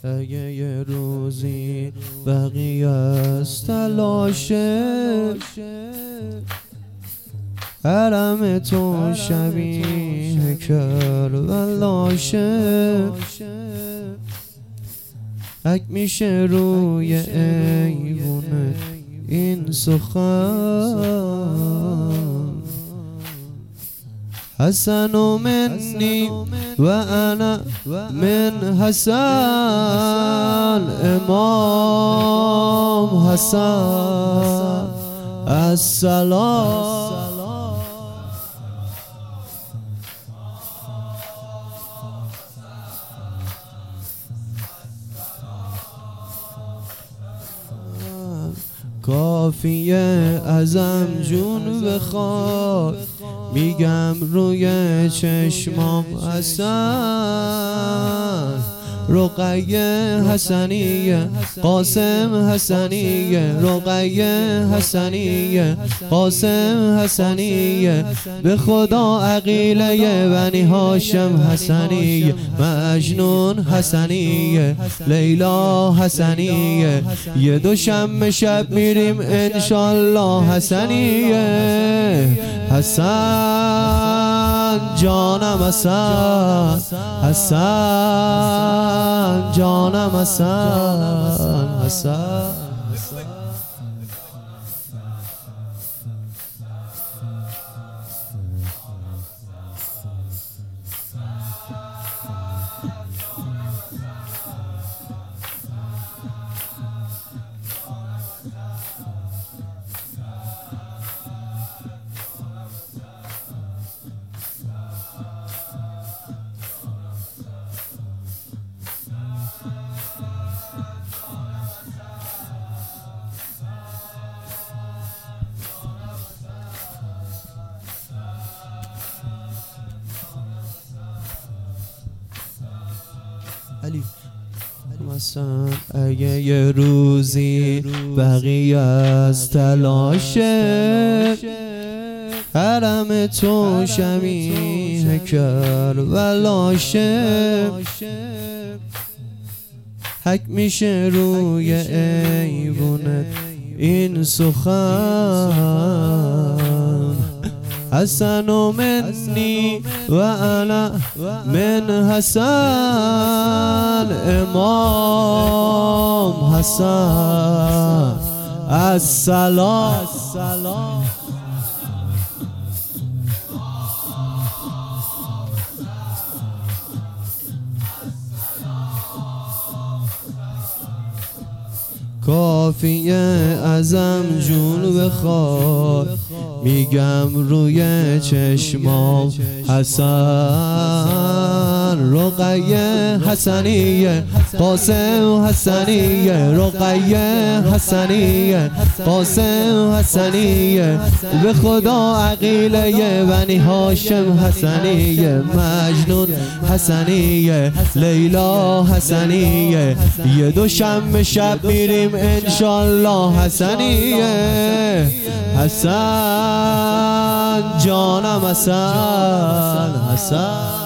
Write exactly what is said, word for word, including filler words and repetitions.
اگه یه روزی بقیه از تلاشه حرم تو شبیه کربلاشه حک میشه روی ایوونه این سخن حسن منی و انا من حسن امام حسن السلام کافیه ازم جون بخواد میگم روی چشمام حسن رقیه حسنیه قاسم حسنیه رقیه حسنیه قاسم حسنیه به خدا عقیله بنی هاشم حسنیه مجنون حسنیه لیلا حسنیه یه دوشنبه شب میریم انشالله حسنیه حسن جانم حسن حسن جانم حسن حسن علی مثلا اگه یه روزی بقیه از تلاشه حرم تو شبیه کربلاشه حک میشه روی ایوونت این سخن حسن منی و انا من حسن امام حسن السلام کافیه ازم جون بخواد میگم روی چشمام حسن رقیه حسنیه قاسم حسنیه رقیه حسنیه قاسم حسنیه به خدا عقیله بنی هاشم حسنیه مجنون حسنیه لیلا حسنیه یه دوشنبه شب میریم انشالله حسنیه حسن جانم حسن حسن